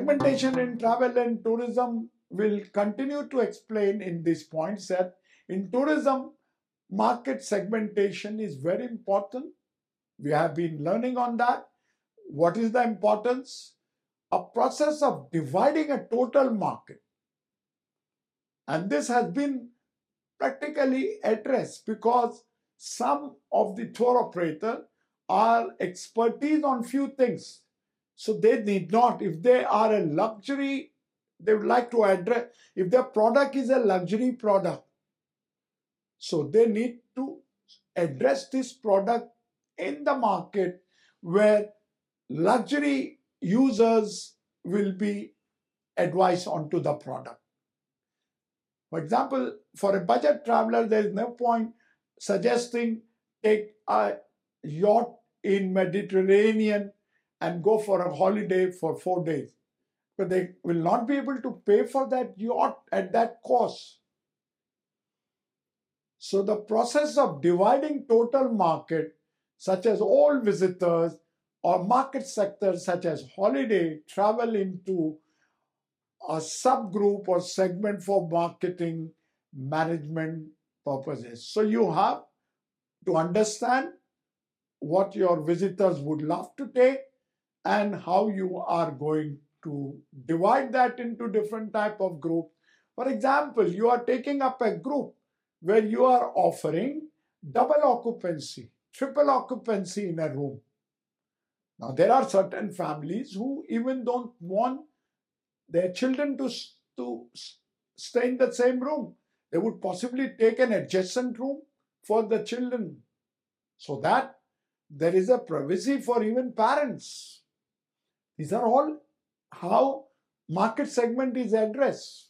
Segmentation in travel and tourism will continue to explain in these points that in tourism, market segmentation is very important. We have been learning on that. What is the importance? A process of dividing a total market. And this has been practically addressed because some of the tour operators are expertise on few things. So they need not, if they are a luxury, they would like to address, if their product is a luxury product, so they need to address this product in the market where luxury users will be advised onto the product. For example, for a budget traveler, there is no point suggesting take a yacht in Mediterranean and go for a holiday for 4 days. But they will not be able to pay for that yacht at that cost. So the process of dividing total market, such as all visitors, or market sectors such as holiday travel into a subgroup or segment for marketing management purposes. So you have to understand what your visitors would love to take and how you are going to divide that into different type of groups. For example, you are taking up a group where you are offering double occupancy, triple occupancy in a room. Now, there are certain families who even don't want their children to stay in the same room. They would possibly take an adjacent room for the children so that there is a privacy for even parents. These are all how market segment is addressed.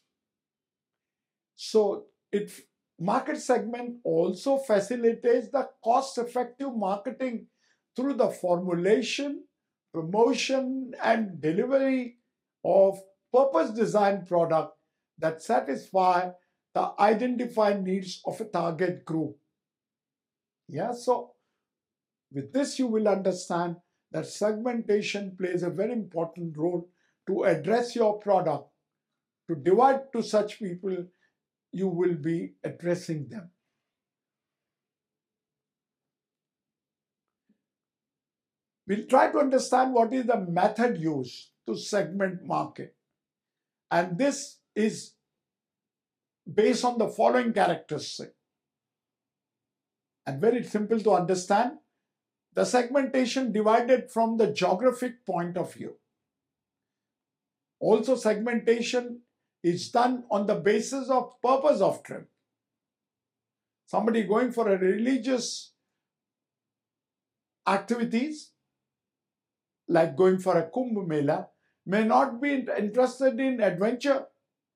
So market segment also facilitates the cost-effective marketing through the formulation, promotion, and delivery of purpose-designed product that satisfy the identified needs of a target group. Yeah, so with this you will understand that segmentation plays a very important role to address your product, to divide to such people you will be addressing them. We'll try to understand what is the method used to segment market. And this is based on the following characteristics. And very simple to understand. The segmentation divided from the geographic point of view. Also, segmentation is done on the basis of purpose of trip. Somebody going for a religious activities, like going for a Kumbh Mela, may not be interested in adventure.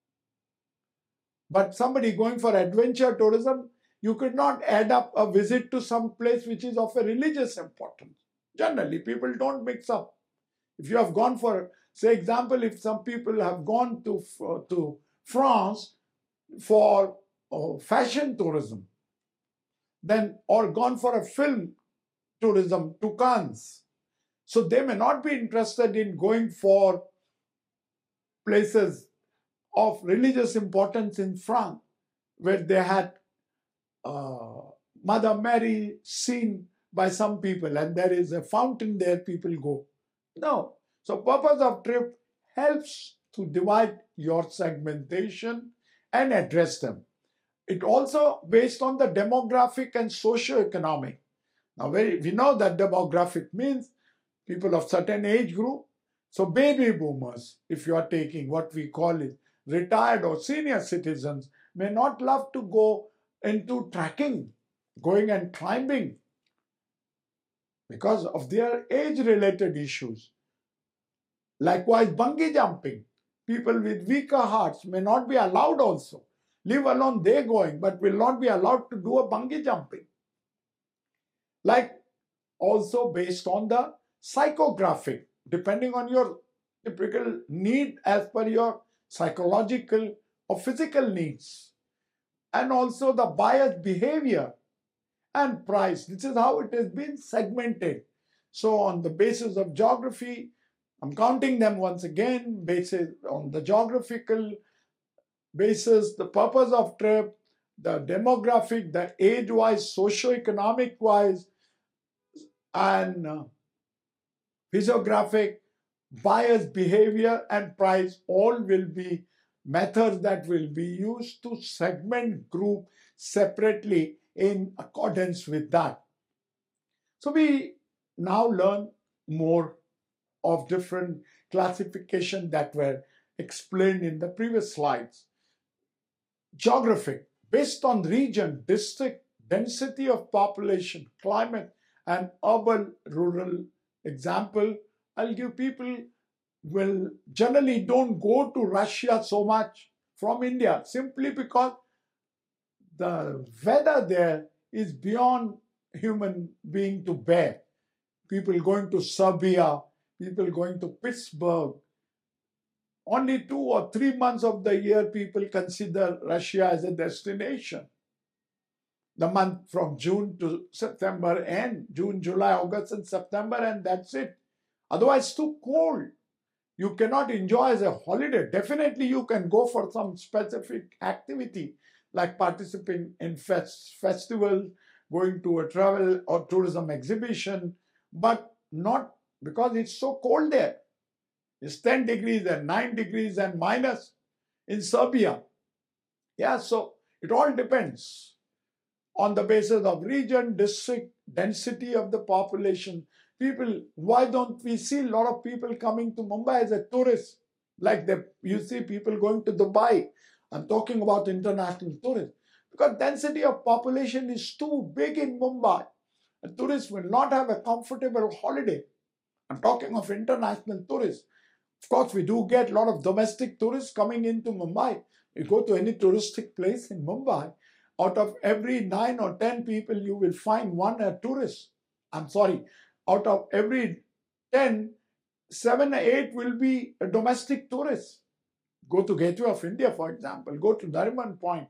But somebody going for adventure tourism, you could not add up a visit to some place which is of a religious importance. Generally, people don't mix up. If you have gone for, say example, if some people have gone to France for fashion tourism, then or gone for a film tourism to Cannes, so they may not be interested in going for places of religious importance in France, where they had Mother Mary seen by some people and there is a fountain there, people go. No. So purpose of trip helps to divide your segmentation and address them. It also based on the demographic and socio-economic. Now we know that demographic means people of certain age group. So baby boomers, if you are taking what we call it, retired or senior citizens, may not love to go into trekking, going and climbing because of their age-related issues. Likewise, bungee jumping. People with weaker hearts may not be allowed also. Leave alone they going, but will not be allowed to do a bungee jumping. Like also based on the psychographic, depending on your typical need as per your psychological or physical needs. And also the biased behavior and price. This is how it has been segmented. So on the basis of geography, I'm counting them once again, based on the geographical basis, the purpose of trip, the demographic, the age-wise, socio-economic-wise, and physiographic, buyer's behavior, and price all will be methods that will be used to segment group separately in accordance with that. So we now learn more of different classification that were explained in the previous slides. Geographic, based on region, district, density of population, climate, and urban rural example. I'll give people will generally don't go to Russia so much from India simply because the weather there is beyond human being to bear. People going to Serbia, people going to Pittsburgh. Only 2 or 3 months of the year people consider Russia as a destination. The month from June to September and June, July, August, and September, and that's it. Otherwise, it's too cold. You cannot enjoy as a holiday. Definitely, you can go for some specific activity like participating in festivals, going to a travel or tourism exhibition, but not because it's so cold there. It's 10 degrees and 9 degrees and minus in Serbia. Yeah, so it all depends on the basis of region, district, density of the population. People, why don't we see a lot of people coming to Mumbai as a tourist? Like you see people going to Dubai. I'm talking about international tourists. Because density of population is too big in Mumbai. A tourist will not have a comfortable holiday. I'm talking of international tourists. Of course, we do get a lot of domestic tourists coming into Mumbai. You go to any touristic place in Mumbai, out of every 9 or 10 people, you will find one a tourist. I'm sorry, out of every 10, 7 or 8 will be a domestic tourist. Go to Gateway of India, for example. Go to Nariman Point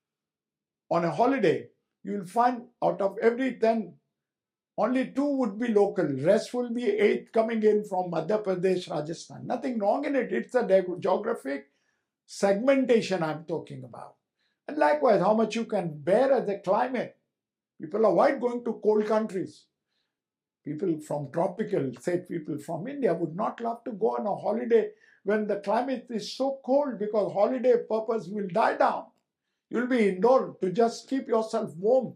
on a holiday. You will find out of every 10, only 2 would be local. Rest will be 8 coming in from Madhya Pradesh, Rajasthan. Nothing wrong in it. It's a geographic segmentation I'm talking about. And likewise, how much you can bear as a climate. People avoid going to cold countries. People from tropical, say people from India, would not love to go on a holiday when the climate is so cold because holiday purpose will die down. You'll be indoor to just keep yourself warm.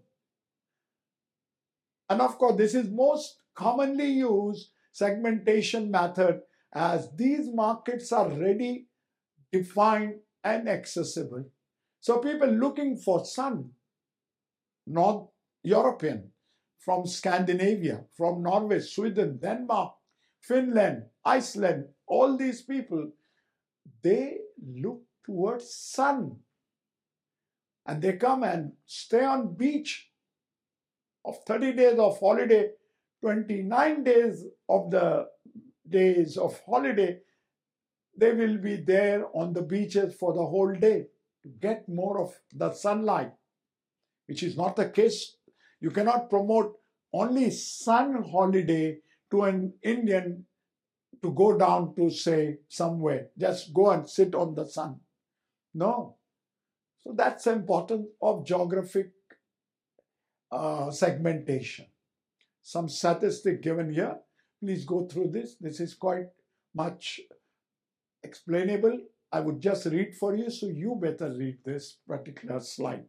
And of course, this is most commonly used segmentation method as these markets are ready, defined, and accessible. So people looking for sun, North European, from Scandinavia, from Norway, Sweden, Denmark, Finland, Iceland, all these people, they look towards sun. And they come and stay on beach of 30 days of holiday, 29 days of the days of holiday, they will be there on the beaches for the whole day to get more of the sunlight, which is not the case. You cannot promote only sun holiday to an Indian to go down to, say, somewhere. Just go and sit on the sun. No. So that's the importance of geographic segmentation. Some statistic given here. Please go through this. This is quite much explainable. I would just read for you, so you better read this particular slide.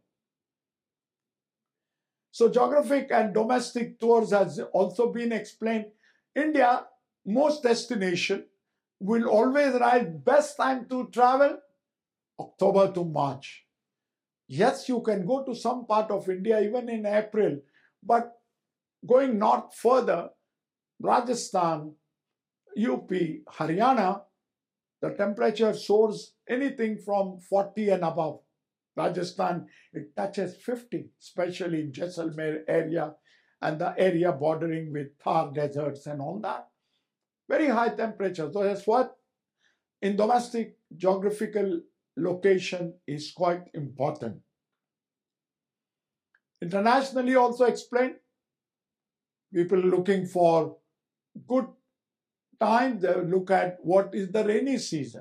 So geographic and domestic tours has also been explained. India, most destination will always write best time to travel, October to March. Yes, you can go to some part of India even in April, but going north further, Rajasthan, UP, Haryana, the temperature soars anything from 40 and above. Rajasthan, it touches 50, especially in Jaisalmer area and the area bordering with Thar deserts and all that. Very high temperature. So that's what in domestic geographical location is quite important. Internationally also explained, people looking for good time they look at what is the rainy season.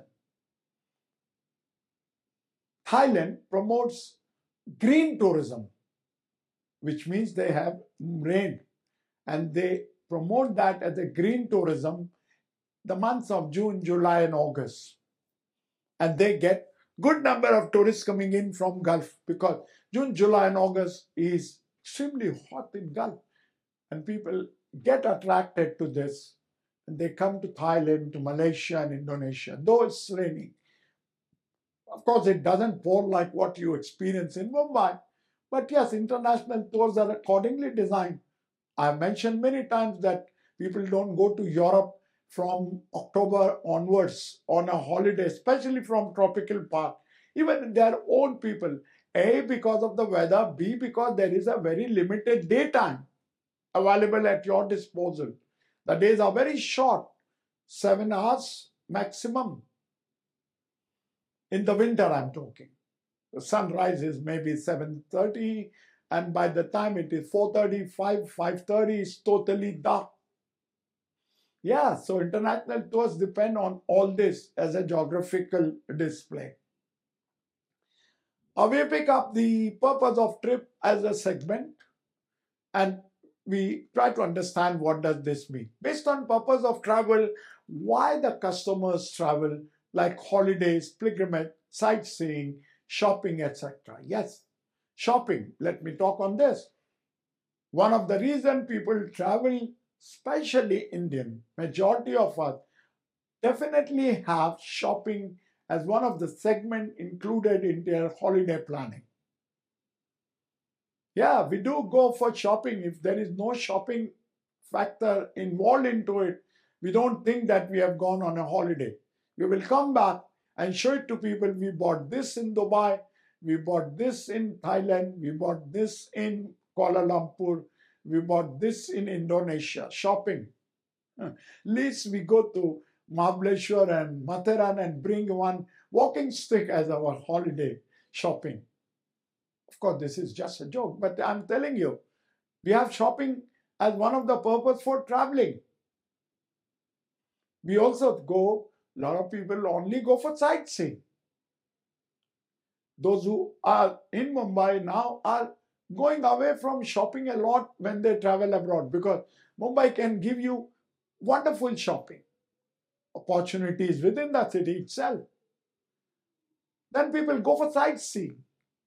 Thailand promotes green tourism, which means they have rain, and they promote that as a green tourism the months of June, July, and August. And they get good number of tourists coming in from Gulf, because June, July, and August is extremely hot in Gulf, and people get attracted to this, and they come to Thailand, to Malaysia, and Indonesia, though it's raining. Of course, it doesn't pour like what you experience in Mumbai, but yes, international tours are accordingly designed. I've mentioned many times that people don't go to Europe from October onwards on a holiday, especially from tropical part. Even their own people, A, because of the weather, B, because there is a very limited daytime available at your disposal. The days are very short, 7 hours maximum. In the winter, I'm talking. The sunrise is maybe 7:30, and by the time it is 4:30, 5:30, it's totally dark. Yeah, so international tours depend on all this as a geographical display. We pick up the purpose of trip as a segment, and we try to understand what does this mean. Based on purpose of travel, why the customers travel, like holidays, pilgrimage, sightseeing, shopping, etc. Yes, shopping. Let me talk on this. One of the reasons people travel, especially Indian, majority of us definitely have shopping as one of the segment included in their holiday planning. Yeah, we do go for shopping. If there is no shopping factor involved into it, we don't think that we have gone on a holiday. We will come back and show it to people. We bought this in Dubai, we bought this in Thailand, we bought this in Kuala Lumpur, we bought this in Indonesia. Shopping. Least we go to Mahabaleshwar and Matharan and bring one walking stick as our holiday shopping. Of course, this is just a joke, but I'm telling you, we have shopping as one of the purpose for traveling. We also go, a lot of people only go for sightseeing. Those who are in Mumbai now are going away from shopping a lot when they travel abroad, because Mumbai can give you wonderful shopping opportunities within the city itself. Then people go for sightseeing.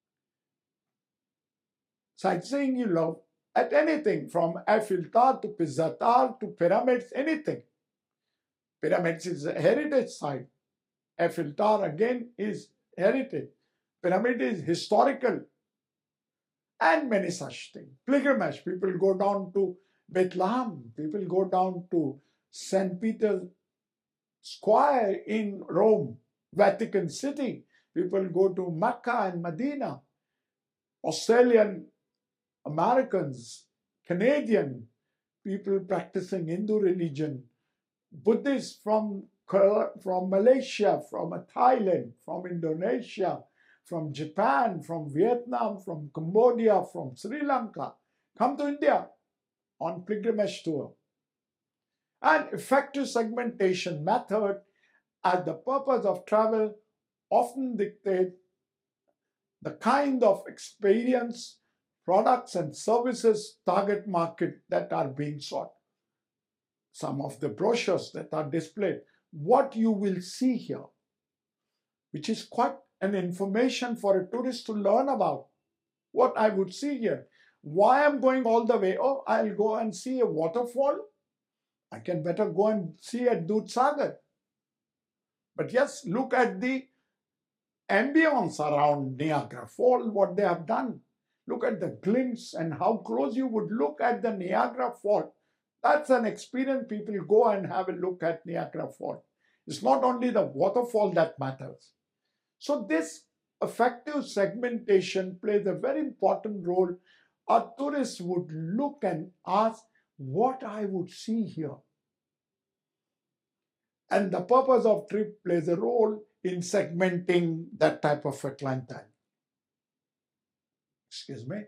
Sightseeing you love at anything from Eiffel Tower to Pizza Tower to pyramids, anything. Pyramids is a heritage site. Eiffel Tower again is heritage. Pyramid is historical, and many such things. Pilgrimage, people go down to Bethlehem, people go down to St. Peter's Square in Rome, Vatican City. People go to Mecca and Medina. Australian Americans, Canadian, people practicing Hindu religion, Buddhists from Malaysia, from Thailand, from Indonesia, from Japan, from Vietnam, from Cambodia, from Sri Lanka, come to India on pilgrimage tour. And effective segmentation method as the purpose of travel often dictate the kind of experience, products, and services target market that are being sought. Some of the brochures that are displayed, what you will see here, which is quite an information for a tourist to learn about. What I would see here. Why I'm going all the way? Oh, I'll go and see a waterfall. I can better go and see at Dudhsagar. But yes, look at the ambience around Niagara Falls, what they have done. Look at the glimpse and how close you would look at the Niagara Falls. That's an experience. People go and have a look at Niagara Falls. It's not only the waterfall that matters. So this effective segmentation plays a very important role. A tourist would look and ask what I would see here. And the purpose of trip plays a role in segmenting that type of a clientele. Excuse me.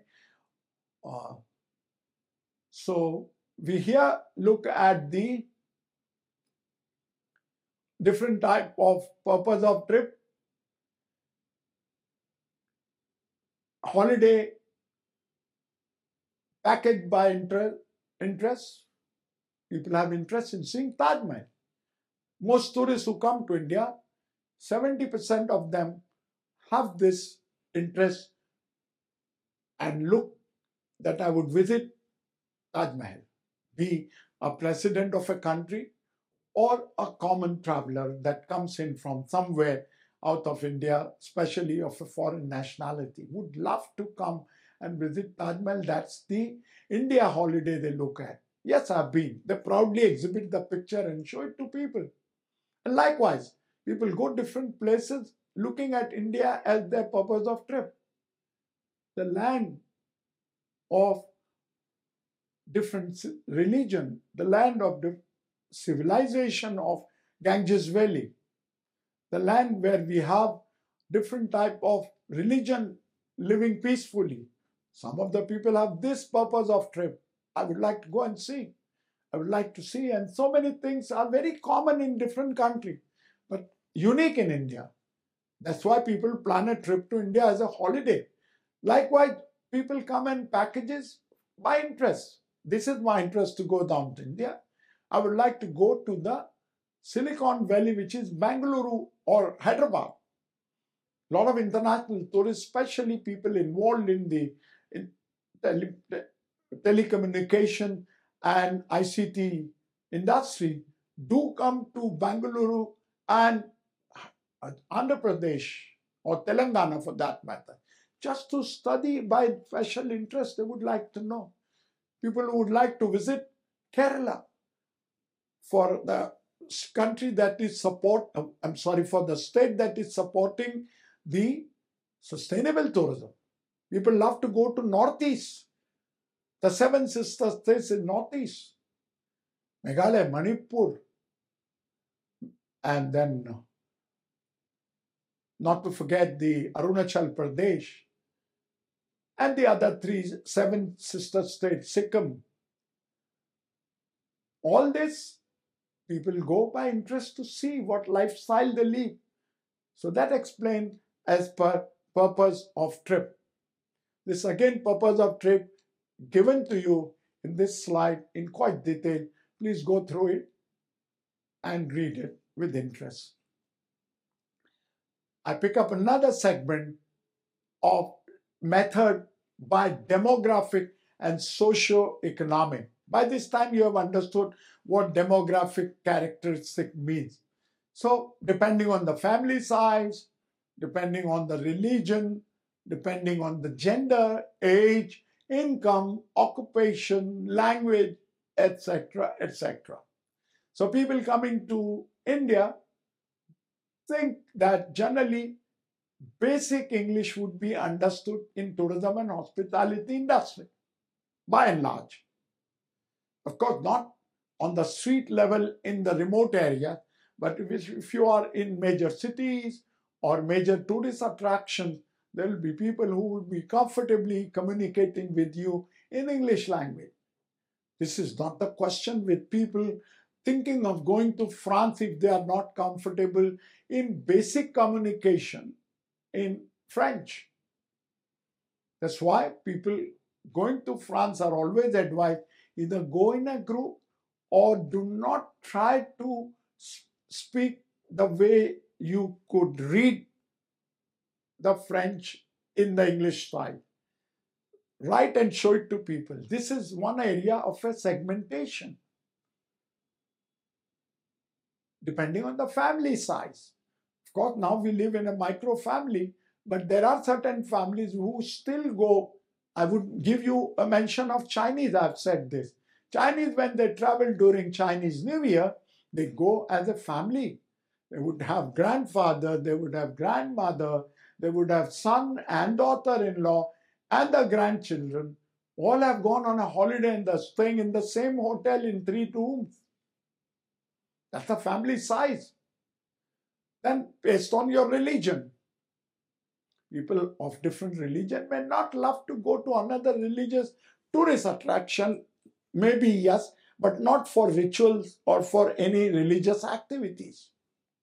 So we here look at the different type of purpose of trip. Holiday packaged by interest. People have interest in seeing Taj Mahal. Most tourists who come to India, 70% of them have this interest and look that I would visit Taj Mahal, be a president of a country or a common traveler that comes in from somewhere out of India, especially of a foreign nationality, would love to come and visit Taj Mahal. That's the India holiday they look at. Yes, I've been. They proudly exhibit the picture and show it to people. And likewise, people go different places looking at India as their purpose of trip. The land of different religion, the land of the civilization of Ganges Valley, the land where we have different type of religion living peacefully. Some of the people have this purpose of trip. I would like to go and see. I would like to see, and so many things are very common in different countries, but unique in India. That's why people plan a trip to India as a holiday. Likewise, people come in packages by interest. This is my interest to go down to India. I would like to go to the Silicon Valley, which is Bangalore or Hyderabad. A lot of international tourists, especially people involved in the telecommunication and ICT industry, do come to Bangalore and Andhra Pradesh or Telangana for that matter, just to study by special interest. They would like to know. People who would like to visit Kerala for the country that is for the state that is supporting the sustainable tourism. People love to go to Northeast, the seven sister states in Northeast, Meghalaya, Manipur, and then not to forget the Arunachal Pradesh, and the other seven sister states, Sikkim. All this, people go by interest to see what lifestyle they live. So that explained as per purpose of trip. This again, purpose of trip given to you in this slide in quite detail. Please go through it and read it with interest. I pick up another segment of method by demographic and socio-economic. By this time, you have understood what demographic characteristic means. So, depending on the family size, depending on the religion, depending on the gender, age, income, occupation, language, etc., etc. So, people coming to India think that generally basic English would be understood in tourism and hospitality industry, by and large. Of course, not on the street level in the remote area, but if you are in major cities or major tourist attractions, there will be people who will be comfortably communicating with you in English language. This is not the question with people thinking of going to France if they are not comfortable in basic communication in French. That's why people going to France are always advised either go in a group or do not try to speak the way you could read the French in the English style. Write and show it to people. This is one area of a segmentation. Depending on the family size. Of course, now we live in a micro family, but there are certain families who still go. I would give you a mention of Chinese, I've said this. Chinese, when they travel during Chinese New Year, they go as a family. They would have grandfather, they would have grandmother, they would have son and daughter-in-law and the grandchildren. All have gone on a holiday and they're staying in the same hotel in 3 rooms. That's the family size. Then based on your religion, people of different religion may not love to go to another religious tourist attraction. Maybe yes, but not for rituals or for any religious activities.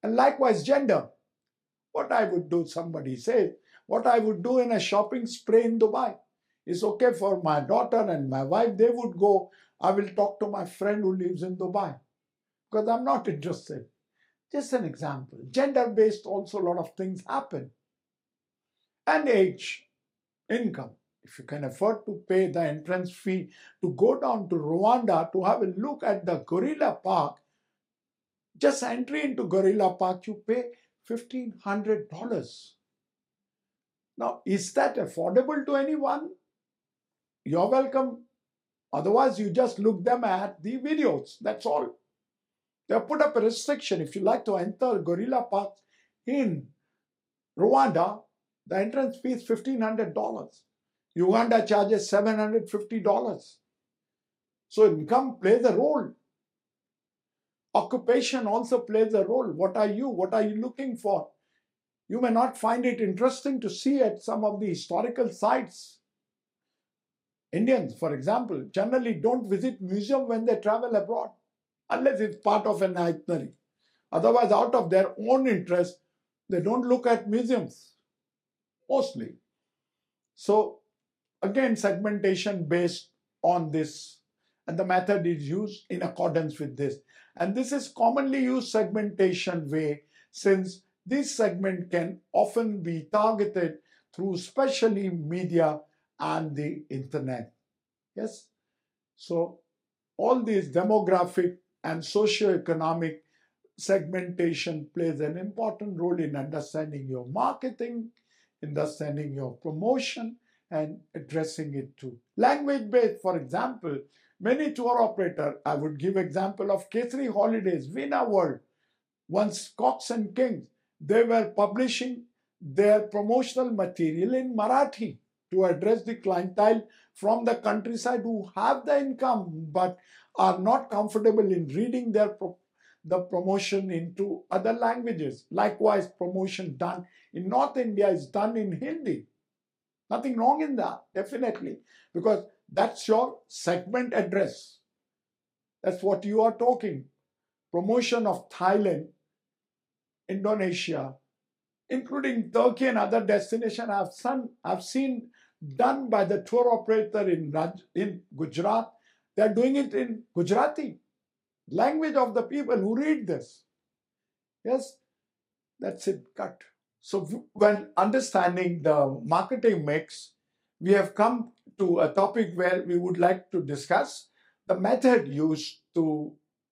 And likewise, gender. What I would do, somebody says, what I would do in a shopping spree in Dubai is okay for my daughter and my wife. They would go, I will talk to my friend who lives in Dubai because I'm not interested. Just an example. Gender based, also, a lot of things happen. And age, income. If you can afford to pay the entrance fee to go down to Rwanda to have a look at the gorilla park, just entry into gorilla park, you pay $1,500. Now, is that affordable to anyone? You're welcome. Otherwise, you just look them at the videos. That's all. They have put up a restriction. If you like to enter gorilla park in Rwanda, the entrance fee is $1,500. Uganda charges $750. So income plays a role. Occupation also plays a role. What are you? What are you looking for? You may not find it interesting to see at some of the historical sites. Indians, for example, generally don't visit museum when they travel abroad, unless it's part of an itinerary. Otherwise, out of their own interest, they don't look at museums, mostly. So, again, segmentation based on this, and the method is used in accordance with this. And this is commonly used segmentation way, since this segment can often be targeted through especially media and the internet. Yes. So all these demographic and socio-economic segmentation plays an important role in understanding your marketing, understanding your promotion, and addressing it too. Language based, for example, many tour operator, I would give example of Kesari Holidays, Vina World, once Cox and Kings, they were publishing their promotional material in Marathi to address the clientele from the countryside who have the income but are not comfortable in reading the promotion into other languages. Likewise, promotion done in North India is done in Hindi. Nothing wrong in that, definitely, because that's your segment address. That's what you are talking. Promotion of Thailand, Indonesia, including Turkey and other destinations I've seen done by the tour operator in Gujarat. They're doing it in Gujarati, language of the people who read this. Yes, that's it, cut. So when understanding the marketing mix, we have come to a topic where we would like to discuss the method used to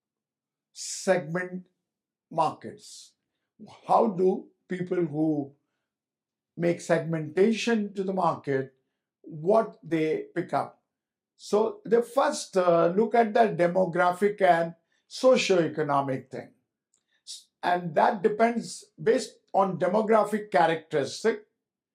segment markets. How do people who make segmentation to the market, what they pick up? So they first look at the demographic and socio-economic thing. And that depends based on demographic characteristic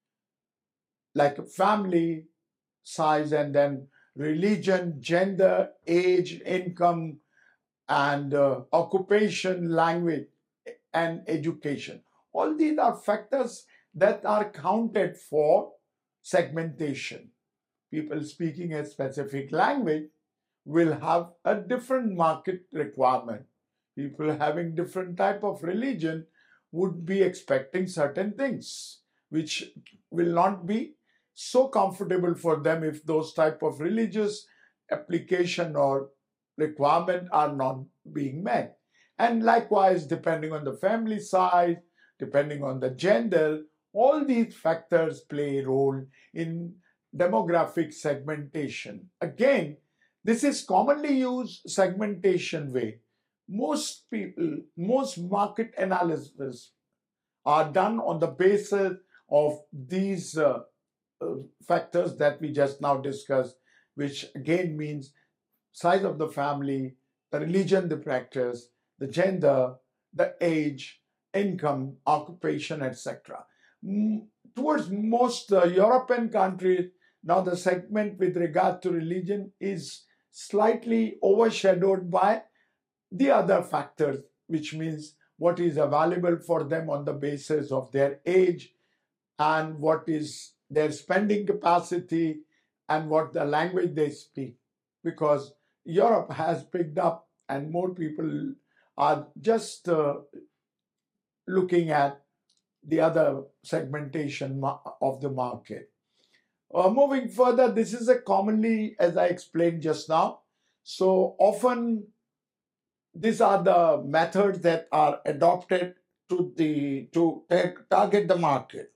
like family, size, and then religion, gender, age, income, and occupation, language, and education. All these are factors that are counted for segmentation. People speaking a specific language will have a different market requirement. People having different type of religion would be expecting certain things, which will not be so comfortable for them if those type of religious application or requirement are not being met. And likewise, depending on the family size, depending on the gender, all these factors play a role in demographic segmentation. Again, this is commonly used segmentation way. Most people, most market analysis are done on the basis of these factors that we just now discussed, which again means size of the family, the religion they practice, the gender, the age, income, occupation, etc. Towards most European countries, now the segment with regard to religion is slightly overshadowed by the other factors, which means what is available for them on the basis of their age and what is their spending capacity and what the language they speak. Because Europe has picked up and more people are just looking at the other segmentation of the market. Moving further, this is a commonly, as I explained just now, so often these are the methods that are adopted to target the market.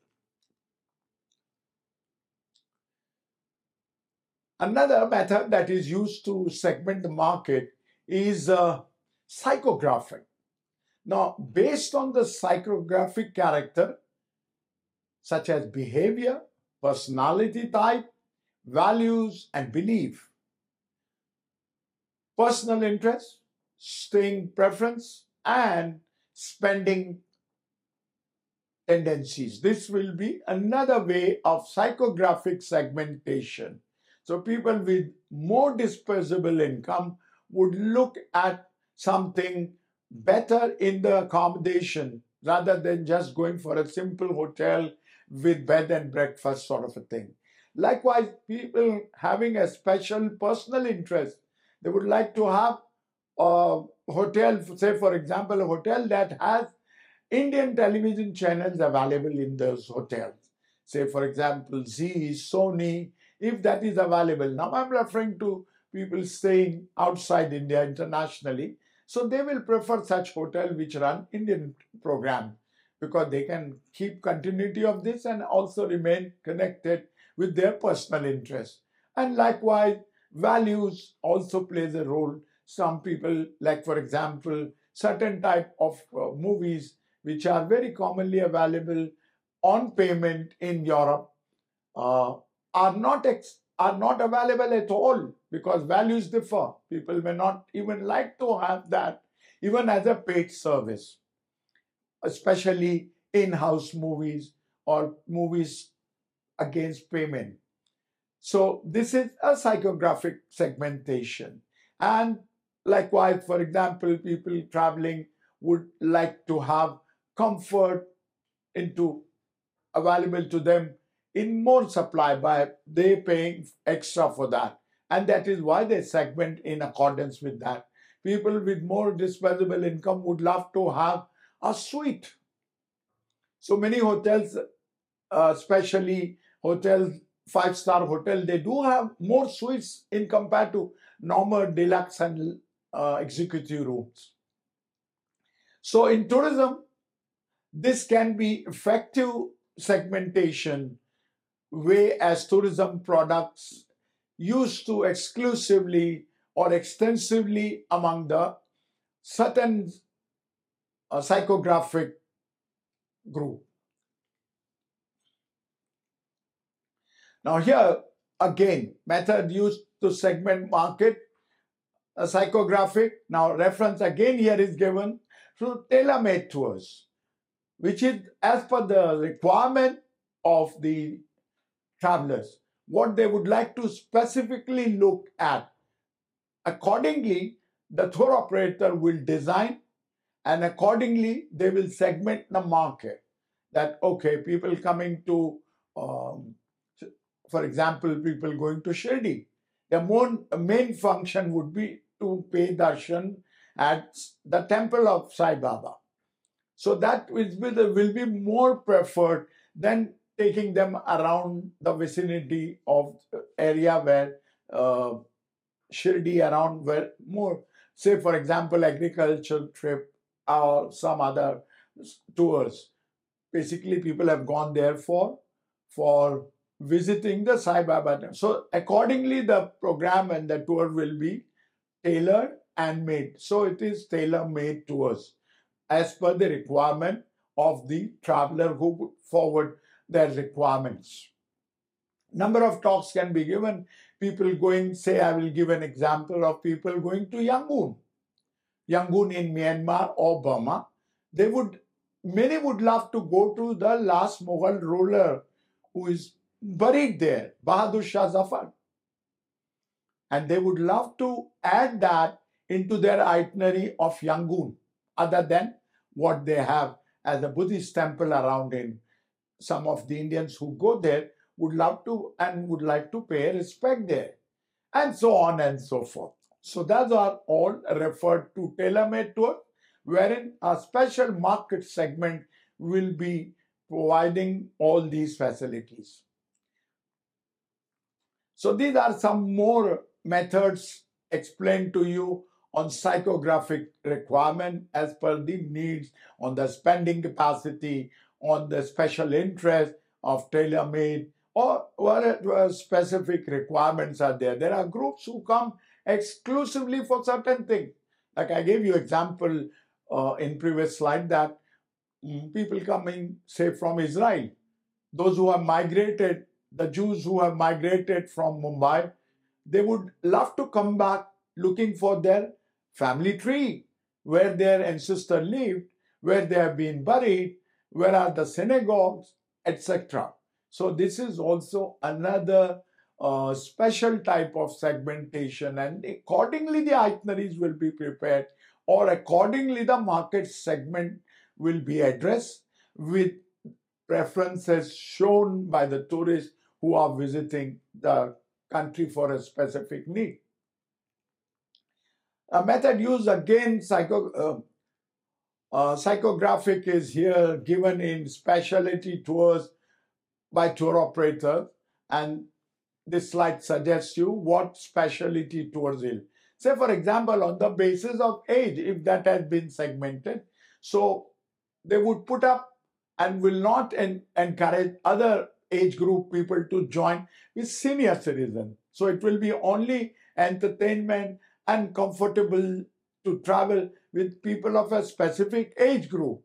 Another method that is used to segment the market is psychographic. Now, based on the psychographic character, such as behavior, personality type, values, and belief, personal interest, staying preference, and spending tendencies. This will be another way of psychographic segmentation. So people with more disposable income would look at something better in the accommodation rather than just going for a simple hotel with bed and breakfast sort of a thing. Likewise, people having a special personal interest, they would like to have a hotel, say for example, a hotel that has Indian television channels available in those hotels. Say for example, Zee, Sony, if that is available. Now I'm referring to people staying outside India internationally. So they will prefer such hotel which run Indian program because they can keep continuity of this and also remain connected with their personal interests. And likewise, values also plays a role. Some people, like for example, certain type of movies which are very commonly available on payment in Europe uh, are not available at all because values differ. People may not even like to have that even as a paid service, especially in-house movies or movies against payment. So this is a psychographic segmentation. And likewise, for example, people traveling would like to have comfort into available to them in more supply by they paying extra for that. And that is why they segment in accordance with that. People with more disposable income would love to have a suite. So many hotels, especially hotels, five-star hotel, they do have more suites in compared to normal deluxe and executive rooms. So in tourism, this can be effective segmentation way as tourism products used to exclusively or extensively among the certain psychographic group. Now here again, method used to segment market, a psychographic. Now reference again here is given through tailor-made tours, which is as per the requirement of the travelers, what they would like to specifically look at. Accordingly, the tour operator will design and accordingly they will segment the market. That, okay, people coming to, for example, people going to Shirdi, the main function would be to pay darshan at the temple of Sai Baba. So that will be more preferred than taking them around the vicinity of area where Shirdi around where more, say for example, agricultural trip or some other tours. Basically, people have gone there for visiting the Sai Baba. So accordingly, the program and the tour will be tailored and made. So it is tailor-made tours as per the requirement of the traveler who put forward their requirements. Number of talks can be given. People going, say, I will give an example of people going to Yangon. Yangon in Myanmar or Burma. Many would love to go to the last Mughal ruler who is buried there, Bahadur Shah Zafar. And they would love to add that into their itinerary of Yangon, other than what they have as a Buddhist temple around in. Some of the Indians who go there would love to and would like to pay respect there, and so on and so forth. So those are all referred to tailor-made tour. wherein a special market segment will be providing all these facilities. So these are some more methods explained to you on psychographic requirement as per the needs, on the spending capacity, on the special interest of tailor-made, or whatever specific requirements are there. There are groups who come exclusively for certain things. Like I gave you example in previous slide that people coming, say, from Israel, those who have migrated, the Jews who have migrated from Mumbai, they would love to come back looking for their family tree, where their ancestor lived, where they have been buried, where are the synagogues, etc. So this is also another special type of segmentation, and accordingly the itineraries will be prepared, or accordingly the market segment will be addressed with preferences shown by the tourists who are visiting the country for a specific need. A method used again, psychographic, is here given in specialty tours by tour operators, and this slide suggests you what specialty tours is. Say, for example, on the basis of age, if that has been segmented, so they would put up and will not encourage other age group people to join with senior citizens. So it will be only entertainment and comfortable to travel with people of a specific age group.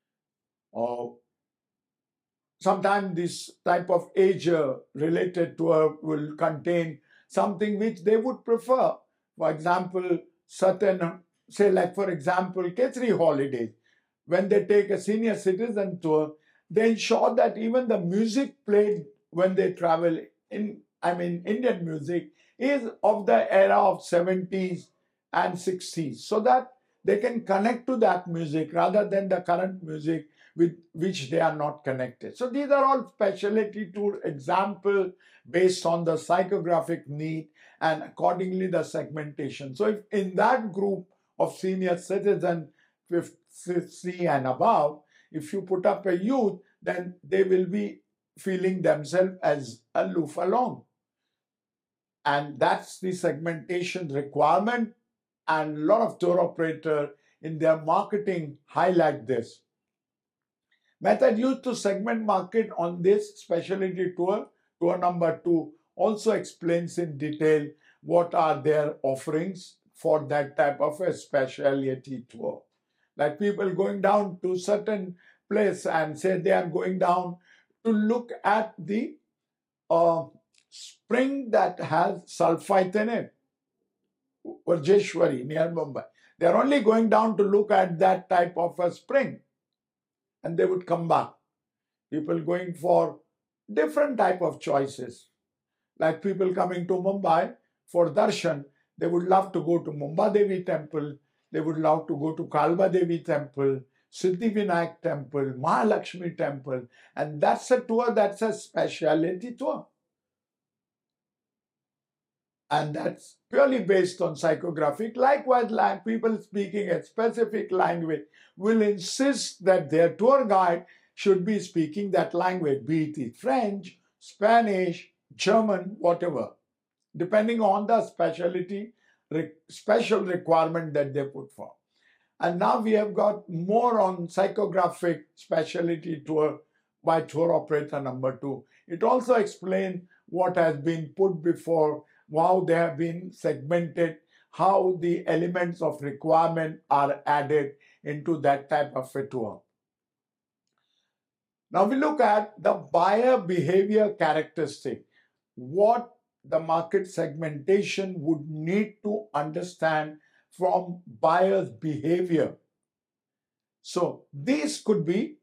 Sometimes this type of age related tour will contain something which they would prefer. For example, certain, say like for example, Kechri holidays, when they take a senior citizen tour, they ensure that even the music played when they travel Indian music is of the era of 70s and 60s, so that they can connect to that music rather than the current music with which they are not connected. So these are all specialty tour example based on the psychographic need and accordingly the segmentation. So if in that group of senior citizen 50 and above, if you put up a youth, then they will be feeling themselves as aloof along. And that's the segmentation requirement, and a lot of tour operators in their marketing highlight this. Method used to segment market on this specialty tour, tour number 2, also explains in detail what are their offerings for that type of a specialty tour. Like people going down to certain place and say they are going down to look at the spring that has sulphite in it, Varjeshwari near Mumbai. They are only going down to look at that type of a spring, and they would come back. People going for different type of choices. Like people coming to Mumbai for darshan, they would love to go to Mumba Devi temple, they would love to go to Kalba Devi temple, Siddhivinayak temple, Mahalakshmi temple, and that's a tour, that's a specialty tour. And that's purely based on psychographic. Likewise, people speaking a specific language will insist that their tour guide should be speaking that language, be it French, Spanish, German, whatever, depending on the special requirement that they put for. And now we have got more on psychographic specialty tour by tour operator number 2. It also explains what has been put before, how they have been segmented, how the elements of requirement are added into that type of a tour. Now we look at the buyer behavior characteristic, what the market segmentation would need to understand from buyer's behavior. So these could be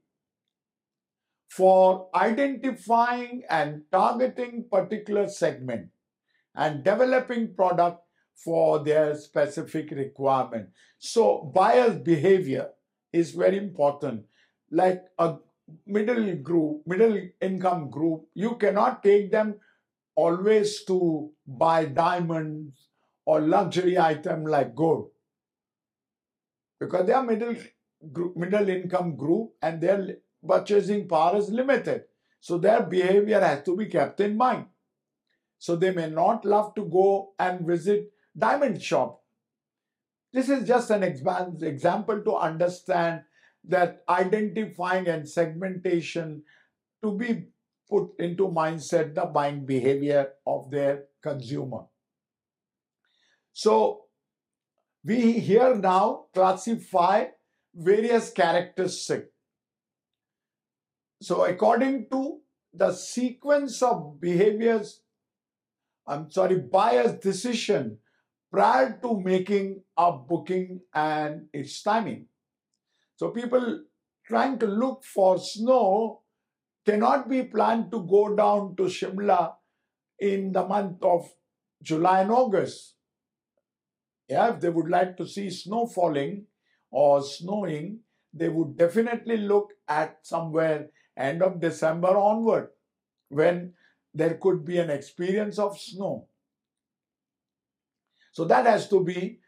for identifying and targeting particular segment and developing product for their specific requirement. So buyer's behavior is very important. Like a middle income group, you cannot take them always to buy diamonds or luxury item like gold. because they are middle income group and their purchasing power is limited. So their behavior has to be kept in mind. So they may not love to go and visit diamond shop. This is just an example to understand that identifying and segmentation to be put into mindset the buying behavior of their consumer. So we here now classify various characteristics. So according to the sequence of behaviors, buyer's decision prior to making a booking and its timing. So people trying to look for snow cannot be planned to go down to Shimla in the month of July and August. Yeah, if they would like to see snow falling or snowing, they would definitely look at somewhere end of December onward, when there could be an experience of snow. So that has to be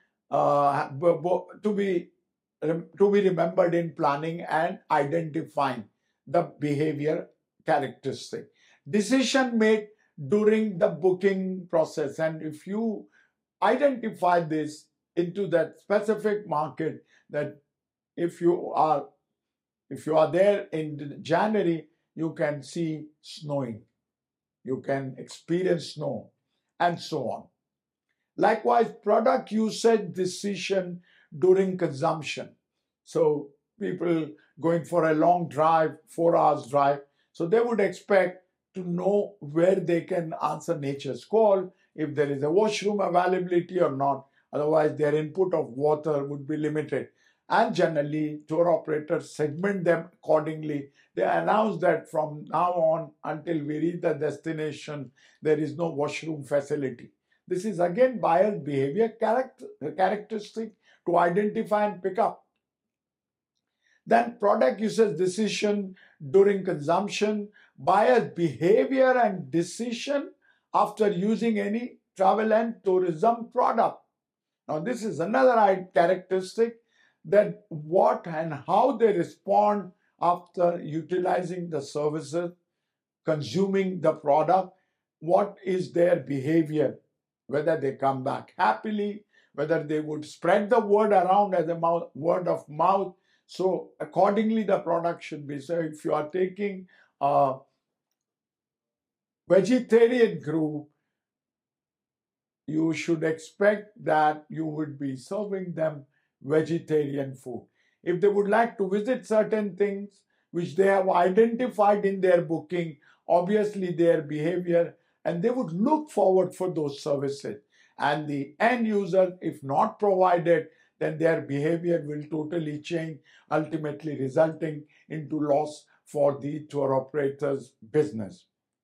remembered in planning and identifying the behavior characteristic. Decision made during the booking process, and if you identify this into that specific market, that if you are there in January, you can see snowing, you can experience snow, and so on. Likewise, product usage decision during consumption. So people going for a long drive, 4 hours drive, so they would expect to know where they can answer nature's call, if there is a washroom availability or not. Otherwise, their input of water would be limited. And generally, tour operators segment them accordingly. They announce that from now on until we reach the destination, there is no washroom facility. This is again buyer behavior characteristic to identify and pick up. Then product usage decision during consumption, buyer behavior and decision after using any travel and tourism product. Now this is another characteristic, that what and how they respond after utilizing the services, consuming the product, what is their behavior, whether they come back happily, whether they would spread the word around as a word of mouth. So accordingly, the product should be. So if you are taking a vegetarian group, you should expect that you would be serving them vegetarian food. If they would like to visit certain things which they have identified in their booking, obviously their behavior, and they would look forward for those services. And the end user, if not provided, then their behavior will totally change, ultimately resulting into loss for the tour operator's business.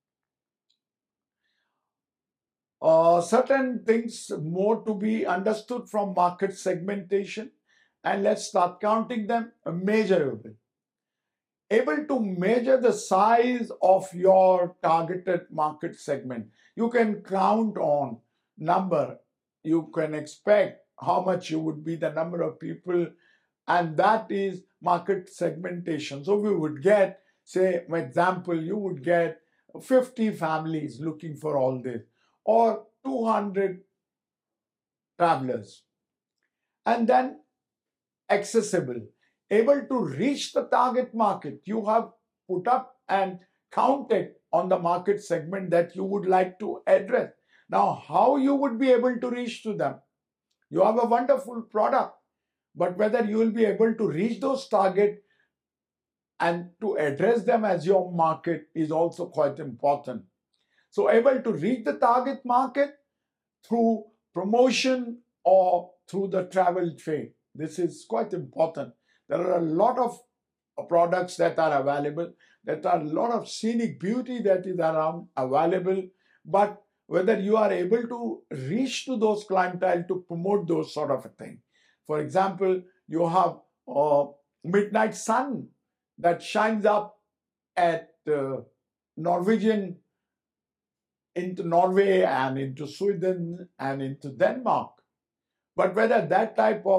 Certain things more to be understood from market segmentation, and let's start counting them. Measurable. Able to measure the size of your targeted market segment. You can count on number. You can expect how much you would be the number of people, and that is market segmentation. So we would get, say, for example, you would get 50 families looking for all this, or 200 travelers. And then accessible, able to reach the target market. You have put up and counted on the market segment that you would like to address. Now, how you would be able to reach to them? You have a wonderful product, but whether you will be able to reach those targets and to address them as your market is also quite important. So able to reach the target market through promotion or through the travel trade. This is quite important. There are a lot of products that are available. There are a lot of scenic beauty that is around available. But whether you are able to reach to those clientele to promote those sort of a thing. For example, you have midnight sun that shines up at Norwegian, into Norway and into Sweden and into Denmark. But whether that type of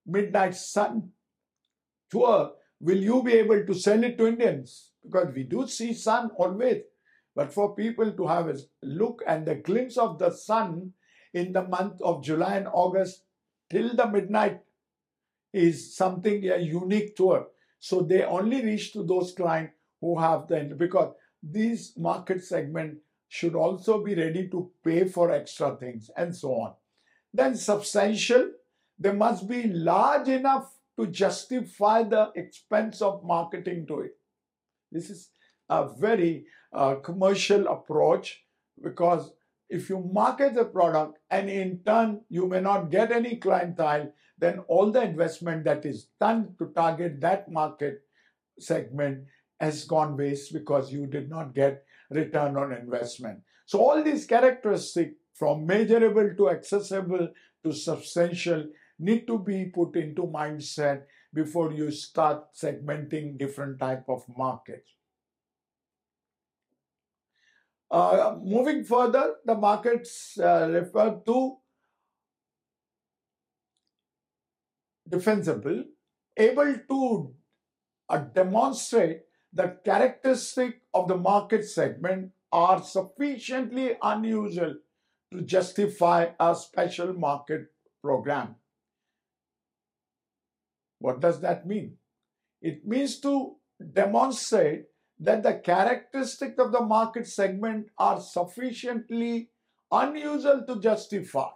Midnight Sun tour, will you be able to sell it to Indians? Because we do see sun always. But for people to have a look and the glimpse of the sun in the month of July and August till the midnight is something, a unique tour. So they only reach to those clients who have because these market segment should also be ready to pay for extra things and so on. Then substantial, they must be large enough to justify the expense of marketing to it. This is a very commercial approach, because if you market the product and in turn you may not get any clientele, then all the investment that is done to target that market segment has gone waste, because you did not get return on investment. So all these characteristics, from measurable to accessible to substantial, need to be put into mindset before you start segmenting different type of markets. Moving further, the markets refer to defensible, able to demonstrate the characteristic of the market segment are sufficiently unusual to justify a special market program. What does that mean? It means to demonstrate that the characteristics of the market segment are sufficiently unusual to justify.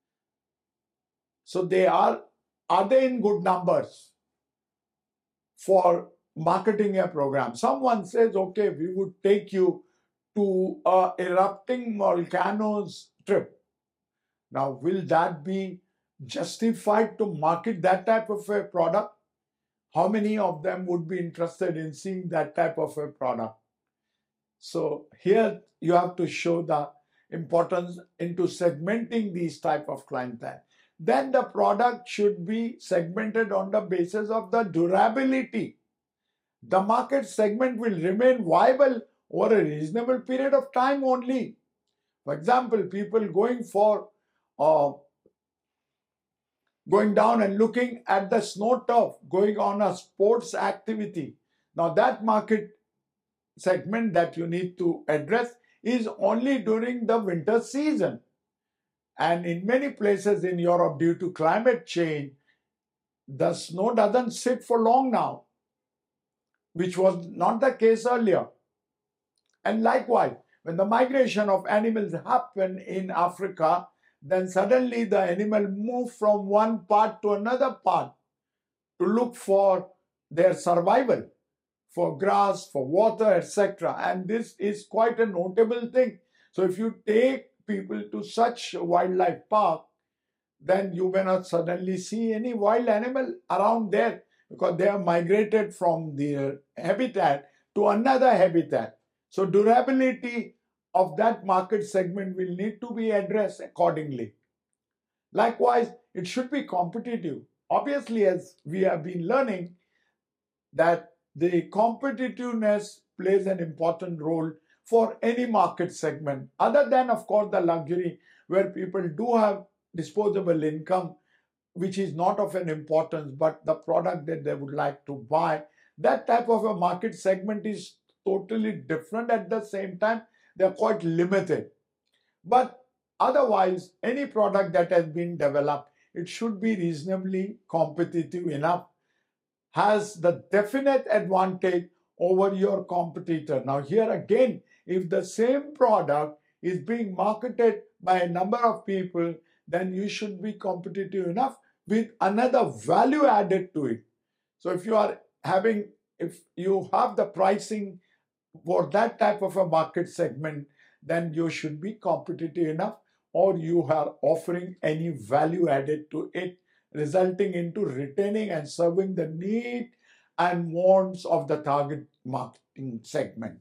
So are they in good numbers for marketing a program? Someone says, okay, we would take you to a erupting volcanoes trip. Now, will that be justified to market that type of a product? How many of them would be interested in seeing that type of a product? So here you have to show the importance into segmenting these type of clientele. Then the product should be segmented on the basis of the durability. The market segment will remain viable over a reasonable period of time only. For example, people going down and looking at the snow turf, going on a sports activity. Now that market segment that you need to address is only during the winter season. And in many places in Europe, due to climate change, the snow doesn't sit for long now, which was not the case earlier. And likewise, when the migration of animals happen in Africa, then suddenly the animal move from one part to another part to look for their survival, for grass, for water, etc. And this is quite a notable thing. So if you take people to such wildlife park, then you may not suddenly see any wild animal around there, because they have migrated from their habitat to another habitat. So durability of that market segment will need to be addressed accordingly. Likewise, it should be competitive. Obviously, as we have been learning, that the competitiveness plays an important role for any market segment, other than, of course, the luxury, where people do have disposable income, which is not of an importance, but the product that they would like to buy. That type of a market segment is totally different. At the same time, they're quite limited. But otherwise, any product that has been developed, it should be reasonably competitive enough, has the definite advantage over your competitor. Now here again, if the same product is being marketed by a number of people, then you should be competitive enough with another value added to it. So if you have the pricing for that type of a market segment, then you should be competitive enough, or you are offering any value added to it, resulting into retaining and serving the need and wants of the target marketing segment.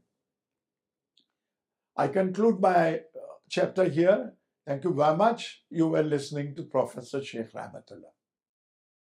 I conclude my chapter here. Thank you very much. You were listening to Professor Sheikh Rahmatullah.